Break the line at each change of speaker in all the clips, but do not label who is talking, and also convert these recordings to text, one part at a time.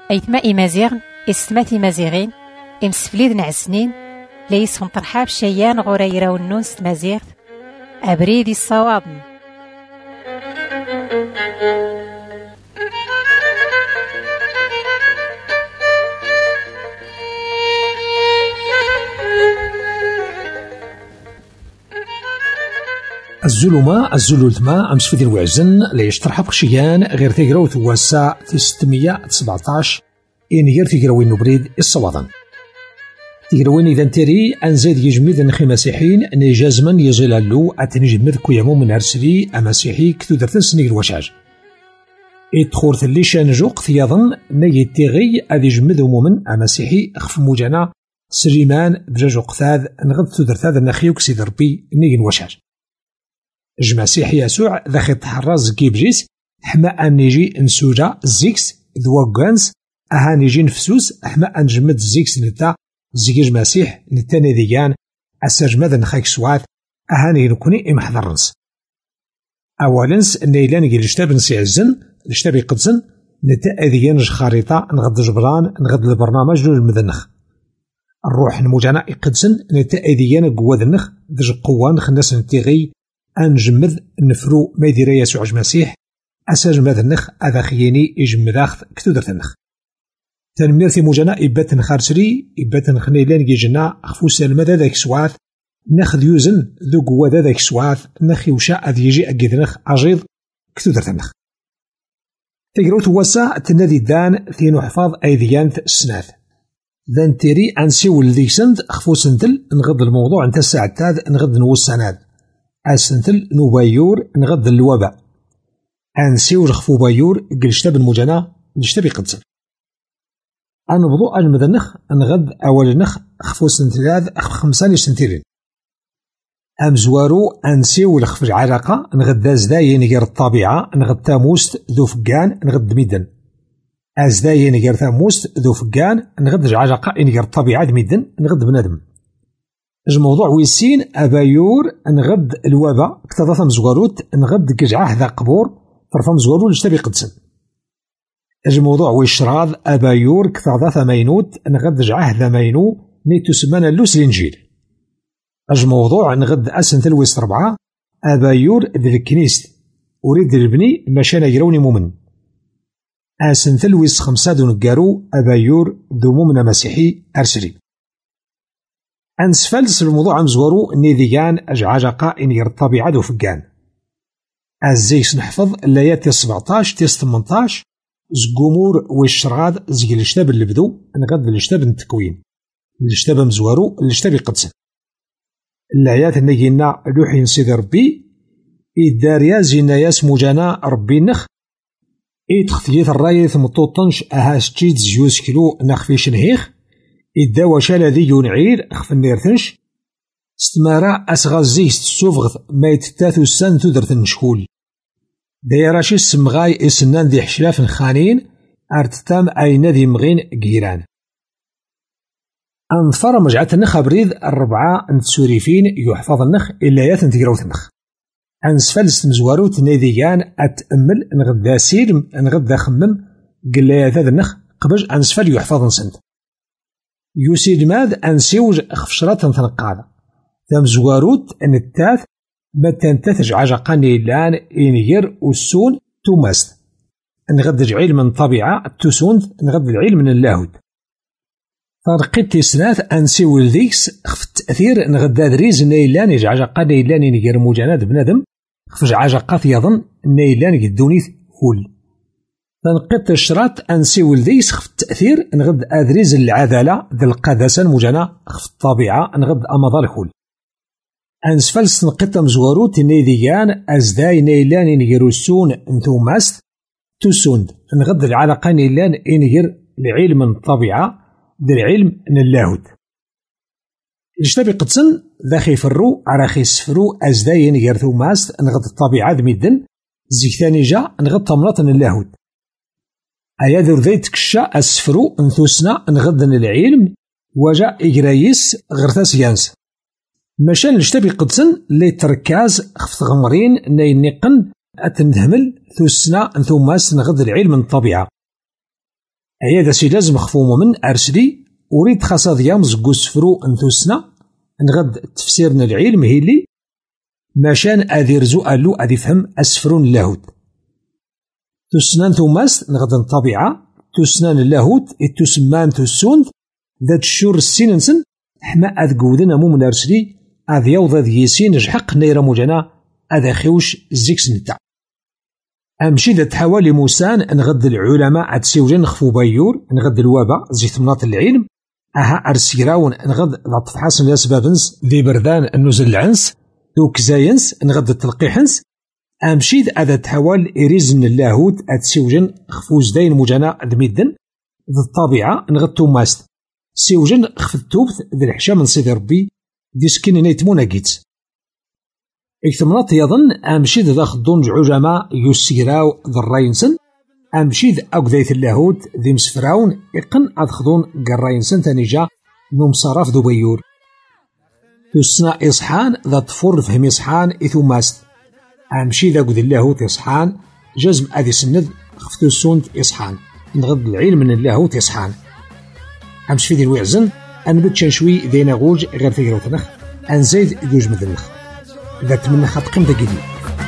أيتما إمازيغن إستماتي مازيغين إمسفليد نعسنين ليسهم طرحاب شيان غوريرا والنونس مازيغ أبريدي الصواب.
الزلمة الزلولتما أمس في ذي الوعزن ليشترح بخشيان غير تيقراو تواسا في 617 إن غير تيقراوين نبريد الصوادن تيقراوين إذا تيري أنزاد يجمد نخي مسيحين نيجازمن يزلالو أتنجمد كويامو من أرسلي أمسيحي كتو درتن سنيق الوشاج إدخورت اللي شانجوق ثياظن نيتيغي أذي جمد ومومن أمسيحي أخف موجانا سليمان بجاجو قثاذ نغد تدرتاذ النخيوك سيد ربي نيجن وشاج جمسيح يسوع ذا خي تحرز كيبجيس حما أن نيجي نسوجا زيكس ذواقانس أها نيجي نفسوس حما أن جمد زيكس نتا زيكي مسيح نتا نذيان أساجمد نخيك سوات أها نيجي نكوني إمحضرنس أولنس نيلان نجي لشتاب نسيعزن لشتاب يقدزن نتا أذيان خريطة نغد جبران نغد البرنامج دول المذنخ الروح نموجانا يقدزن نتا أذيان قوة ذنخ دج قوان خناس نتيغي أنجمد نفرو ما يدير يسوع المسيح أساج ماذا النخ أذا خياني يجمد أخذ كتودر النخ تنمير في موجانا إباتن خارسري إباتن خنيلان يجنا أخفوس المدى ذاك سواث ناخذ يوزن ذو قوة ذاك سواث نخي وشاء أذ يجي أجد نخ عجيض كتودر النخ تقرأ توسع تنادي دان ثينو حفاظ أيديانث السناث ذان تيري أنسيو الذيكسند أخفوس انتل نغض الموضوع انت الساعة تاذ نغض نوساناد أسنتل نوبايور نغد الوباء أنسيو رخفو بايور قلشتاب المجانا قلشتاب يقدسن أنبضو أجمد النخ نغد أول نخ خفو سنتلاذ أخف 5 سنتيرين أمزوارو أنسيو رخف العلاقة نغد أزداي نجر الطبيعة نغد تاموست ذو فقان نغد ميدن أزداي نجر تاموست ذو فقان نغد العلاقة نجر الطبيعة ميدن نغد بنادم الموضوع ويسين أبايور نغد الوباء اكتضاث مزغاروت نغد قجعه ذا قبور طرف مزغارو لشتبي قدسن الموضوع ويشراض أبايور كتضاث مينوت نغد جعه ذا مينو نيتو سمانا اللوس الإنجيل الموضوع نغد أسن تلويس 4 أبايور ذي الكنيست أريد البني مشانا يروني مؤمن أسن تلويس 5 دون قارو أبايور ذو مؤمن مسيحي أرسلي أنسفلس الموضوع مزورو نيذيان أجعاجقا إن الطبيعة دو فقان أزيس نحفظ اللايات 17 18 زقومور والشراد زي الاشتاب اللي بدو نغد الاشتاب التكوين الاشتاب مزورو الاشتاب يقدسن اللايات نيجينا لوحي نسيد ربي إداريا زينا ياس موجانا ربي نخ تخثيث الراية مطوطنش أهاس تشيد زيوز كيلو نخفيش نهيخ إداوى شالا ذي ينعير أخف النيرتنش ستمارا أسغى زيست السوفغث ما يتتاثو السان تدرت نشكول دايراشي السمغاي إسنان ذي حشلاف خانين أرتتام أين ذي مغين قيران أنظفر مجعة النخ بريد 4 نتسوريفين يحفظ النخ إلا ياثن تقروث النخ أنسفلست مزوارو تنيديان أتأمل نغدا سيلم نغدا خمم قل ياث النخ قبج أنسفل يحفظ نسند يوسيد ماذ أنسيوج خفشرات تنقاذ ثم زواروت أن التاث ما تنتثج عجقاني لان إنير والسون توماست نغد العلم من طبيعة تسون نغد العلم من اللاهود فرقيت سنات أنسيو الذيكس خف التأثير نغد ذريز نيلان عجقاني لان إنير موجانات بنادم خفج عجقات يظن نيلان قدونيث كل تنقيت الشراط أنسيو الذيس خف التأثير نغد أذريز العدالة ذي القداسة المجانا خف الطبيعة نغد أمضى الكل أنسفلس نقيت مزورو تنيديان أزداي نيلان نيروسون انتوماست تسوند نغد العلاقة نيلان إنير لعلم الطبيعة ذي العلم من اللاهود اجتبي قدسن ذا خيفرو عراخي سفرو أزداي نير ثوماست نغد الطبيعة ذميدن زيك ثاني جا نغد طملات اللاهود أيا ذو ذيت كشا أسفرو انثوسنا نغدن العلم وجاء إجرايس غرثاس يانس مشان الاشتبي قدسن لي تركاز خفت غمرين نينقن أتندهمل ثوسنا انثوماس نغد العلم من الطبيعة أيا دا سي لازم خفو من أرسلي أريد خاصة ديام زقو سفرو أنتوسنا نغد تفسيرنا العلم هيلي ماشان أذي رزو ألو أذي فهم أسفرون اللاهوت تسنان توماس نغد الطبيعة تسنان اللاهوت التسمان تسوند ذات الشور السيننسن حما أذ قودنا مو من أرسلي أذ يوض أذ يسين جحق نيرا موجانا أذ خيوش زيكس نتا أمشي ذات حوالي موسان نغد العلماء أتسيوجين نخفو بايور نغد الوابا زيت مناط العلم أها أرسيراون نغد ذات فحاصن الأسبابنس ذي بردان النزل العنس دوك زاينس نغد التلقيحنس أمشي ذا تحوال إريزن اللاهوت أتسيوجين خفوز داين موجانا دميدن ذي الطبيعة نغد توماست سيوجن خف التوبث ذي الحشام من سيدي ربي دي سكين نيتمونا جيتس اكتمنات يظن أمشيد ذا خدون عجماء يسيراو ذا الراينسن أمشيد أقذيث اللاهوت ذي مسفراون إقن أدخدون قراينسن تانيجا نمصرف ذو بيور تسنا إصحان ذا طفور فهم إصحان إثوماست أمشيد أقذي اللاهوت إصحان جزم أذي سند خفتو السوند إصحان نغض العلم من اللاهوت إصحان أمش في ذي الوعزن أنبت شوي ذينا غوج غير في غيروتنخ أنزيد جوج مذنخ ذات من خط قيمة جديد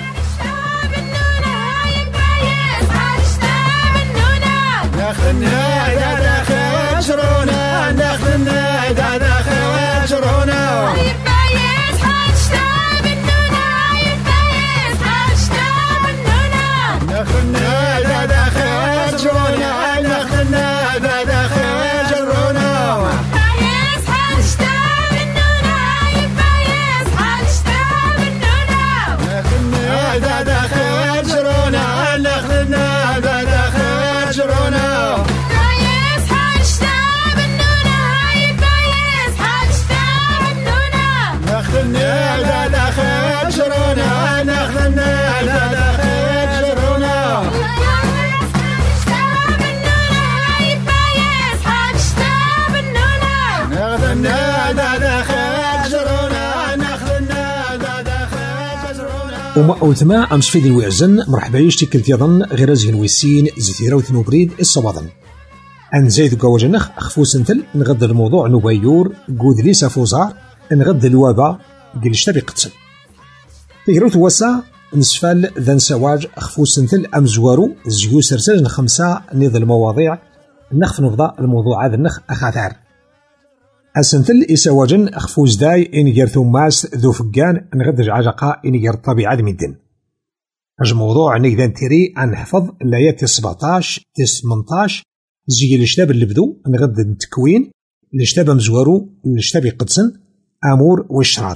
وما أوثما أمس في ذي الوعزن مرحبا يشتكل يظن غير زين ويسين زثيرة وثنوبريد الصباضن أن زيد قواجنخ أخفو سنتل نغد الموضوع نبيور قود ليس فوزار نغد الوابا قلشتا بقتسل تقروت وسا نسفال ذن سواج أخفو سنتل أمزوارو زيو سرسل خمسة نيض المواضيع نخف نفضى الموضوع هذا النخ أخاثار السنتل إسواجن أخفوز داي إن يرثو ماس ذو فقان نغدج عجقا إن ير طبيعة ميدن هج موضوع نقدر تيري أن نحفظ الآيات 17 18 زي الاشتاب اللي بدو نغد التكوين الاشتاب مزورو الاشتاب قدسن أمور والشراط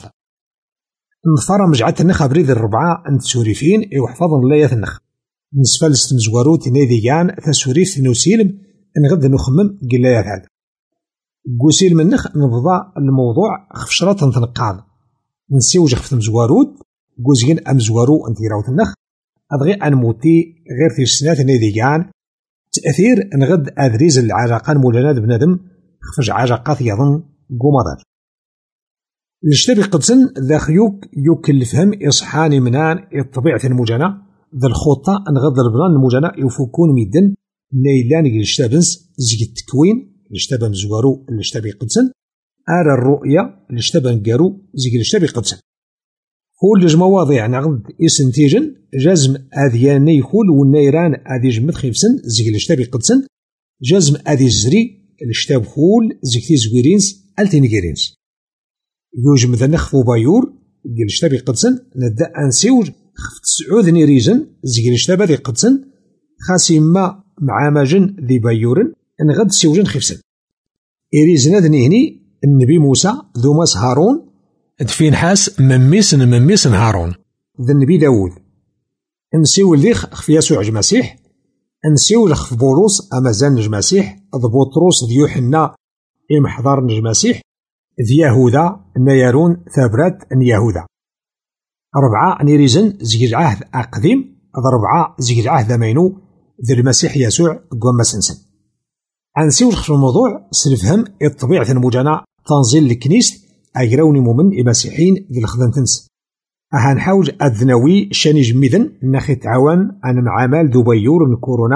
نفر مجعت النخ بريد الربعة أنت سوريفين وحفظن الآيات النخ نسفل استمزورو تناديان تسوريف نوسيلم نغد نخمم قلايات هذا قوسيل منخ نبضى الموضوع خفشرة تنقاض نسيوج خفت مزوارود قوزين أمزوارو انتي راوت النخ أضغي أنموتي غير في السنات نيديان تأثير نغد أدريز العجاقان مولانات بنادم خفج عجاقات يظن قومضر الاشتبي قدسن ذا خيوك يكلفهم إصحاني منان الطبيعة المجانة ذا الخطة نغد البنان المجانة يفكون ميدن نيلان الاشتابنس زي التكوين الاشتبه مزوارو الاشتبه قدسن أرى الرؤية الاشتبه نقارو زي الاشتبه قدسن هو اللي مواضيع نغد إسنتيجن جزم أذياني يخول والنيران أذي جمد خيفسن زي الاشتبه قدسن جزم أذي الزري الاشتبه خول زي كتي زويرينس ألتينيجيرينس يوجم ذا نخفو بايور الاشتبه قدسن نبدأ أنسيوج خفت سعود نيريزن زي الاشتبه ذي قدسن خاسي ما مع ماجن ذي بايورن نغد سيوجن خفسن إريزنا ذنيهني النبي موسى ذو ماس هارون دفين حاس مميس هارون ذا النبي داود نسيو الليخ خفي يسوع المسيح نسيو لخف بولوس أمازان المسيح ضبوطروس ذي يوحنا إمحضار المسيح ذي يهوذا نيارون ثابرات يهوذا ربعة نيريزن زي العهد أقديم ربعة زي العهد مينو ذي المسيح يسوع قوام سنسن أنسيوش في الموضوع سنفهم الطبيعة المجانة تنزيل الكنيست أجراوني مؤمن المسيحيين ذي الخدم تنس هنحاول أذنوي شاني جميذن ناخي تعاون أنا معامل ذو بيور من كورونا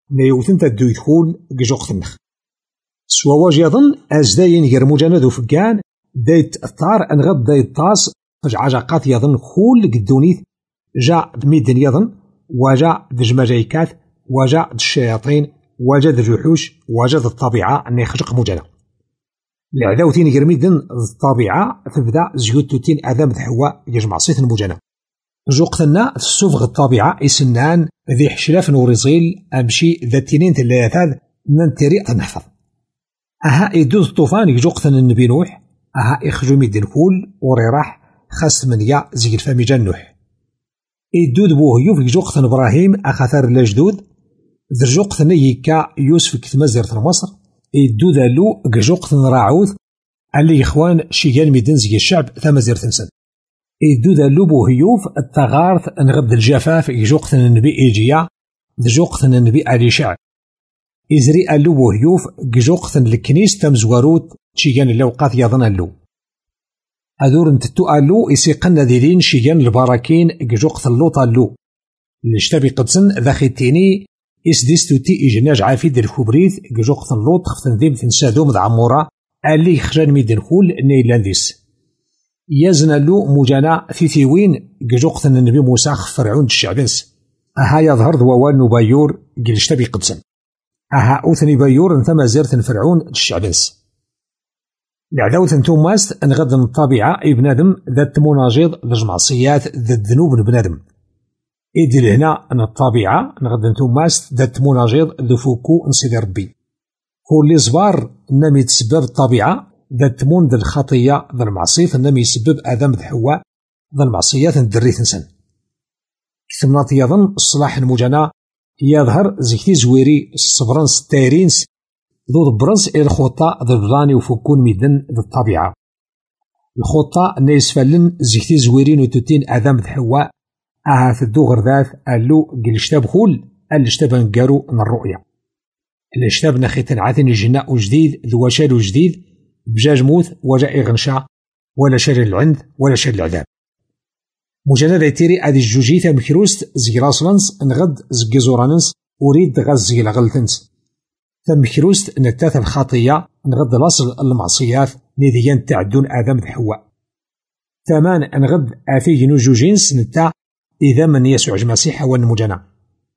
نيوثن تدو يدخول جوق النخ سوا واجيضن أزداين يرموجانا ذو فقان دايت الطار أنغد دايت طاس عجاقات يظن كل قدونيث جاء دميدن يظن وجاء دجمجايكات وجاء الشياطين وجاء الوحوش وجاء الطبيعة أن يخرج مجانا العداوتين يرميدن الطبيعة تبدا زيوتوتين آدم حواء يجمع صيت المجانا جوقتنا السفغ الطبيعة يسنان ذي حشلاف نوريزيل أمشي ذاتينين ثلاثات ننتري تنحفظ أها يدوز الطوفان يجوقتنا النبي نوح أها يخرجوا ميدن كول وريراح خاص منيا زي الفامي جان نوح يدود بوهيوف يجوقتنا إبراهيم أخاثر الجدود ذرجوقتنا يكا يوسف كتمازيرة مصر يدود له جوقتنا راعوث اللي إخوان شيال ميدن زي الشعب ثمازيرة سن يدود له بوهيوف التغارث نغد الجفاف يجوقتنا النبي إيجيا ذرجوقتنا النبي أليشع إزري ألو بوهيوف جوقتن الكنيس تمزواروت شيغان اللوقات يظن ألو أدور انتتو ألو يسيقن ذيلين شيغان البراكين جوقتن اللوط ألو الاشتبي قدسن ذاخيتيني إسديستو تي إجناج عافيد الكوبريث جوقتن اللوط خفتن ذيم تنسادو مدعمورا ألي خجان ميدن خول نيلان ذيس يازن ألو مجانا ثيثيوين جوقتن النبي موسى فرعون الشعبنس أها يظهر ذوان نبايور جلشتبي قدسن أها أوثني بايور ثم زيرت فرعون الشعبنس العداوة توماست نغد من الطبيعة أي بنادم ذات مناجض ذج معصيات ذات ذنوب بنادم إيدي لهنا أن الطبيعة نغد توماست ذات مناجض ذو فوكو نسيدي ربي كل زبار نمي تسبب الطبيعة ذات مون ذا الخطية ذا المعصية نمي يسبب آدم ذا حواء ذا المعصيات ندريث نسن كثمنات يظن الصلاح المجانا يظهر زكتي زويري الصبرنس التايرينس ذو برنس إلى الخطة ذو البلاني وفكون ميدن ذو الطبيعة الخطة نايس فلن زكتي زويرين وتوتين آدم ذو حواء ثدو غرذاث ألو قلشتاب خول الاشتاب نقارو من الرؤية الاشتاب نخيتن عاثن الجناء جديد ذو وشال جديد بجاج موث وجاء غنشا ولا شال العند ولا شال العذاب مجرد يتيري هذه الجوجيثة مكروست زي راسلنس نغد زكي زورانس أريد غاز زي لغلتنس فمكروست نتاث الخطية نغد لاصل المعصيات نيديان تعدون آدم حواء ثمان نغد آفي نوجوجينس نتا إذا من يسوع المسيح هو المجانا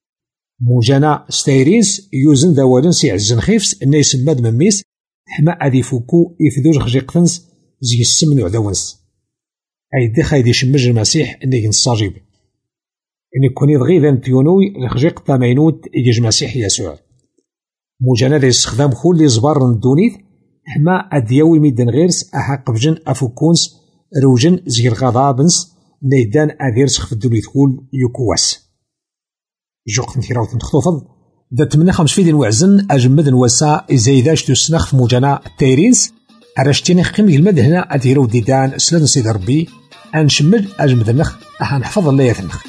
مجانا ستايرينس يوزن ذوالن سي عزن خيفس إنه يسمد من ميس حما أذي فوكو يفدوج خجيقتنس زي السمن وعدوانس أي دخا يدي شمج المسيح إنه نصاجيب إن يكون يضغي ذا نتيونوي لخجيق تامينوت يجي المسيح يسوع مجانا ذا يستخدم خول لي زبار ندونيث حما أديوي ميدن غيرس أحق بجن أفوكونس روجن زي الغضابنس نيدان أذيرس خفدو لي تقول يكواس جوق نتيراوت نتخطوفض ذا تمنى خمس فيدين وعزن أجمد نوسا إزايداش تسنخ في مجانا التايرينس أرشتيني خيم المد هنا أديرو ديدان سلان سيد ربي أنشمد أجمد النخ أحنحفظ الله يثنخ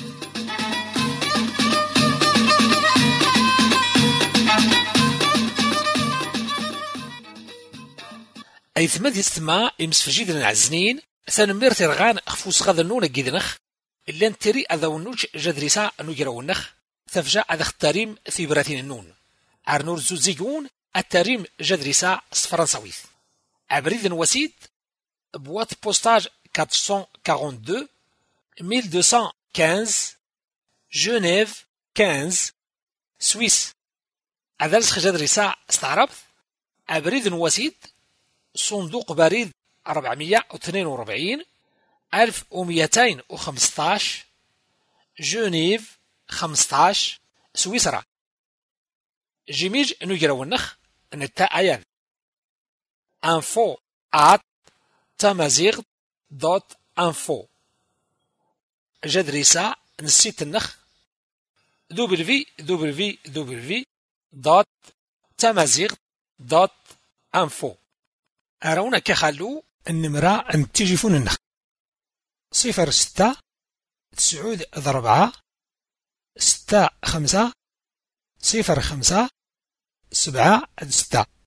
أي ثمد يستمع يمسفجيد العزنين ثانمير ترغان خفوس غاذا النون جيدنخ إلا نتري أذا ونوج جدريسا نجرا النخ ثفجا أذا التريم في براتين النون عرنور زوزيجون التريم جدريسا فرنساويث أبريد وسيد بوات بوستاج 442 1215 جنيف 15 سويس أذلس جدريسا استعربت أبريد وسيد صندوق بريد 442 1215 جنيف 15 سويسرا جيميج نجرا ونخ نتا أيان info@tamazigh.info جدريسا نسيت النخ www.tamazigh.info أرونا كخلو النمرة نتيجفون النخ 06 9 4 6 5 0 5 7 6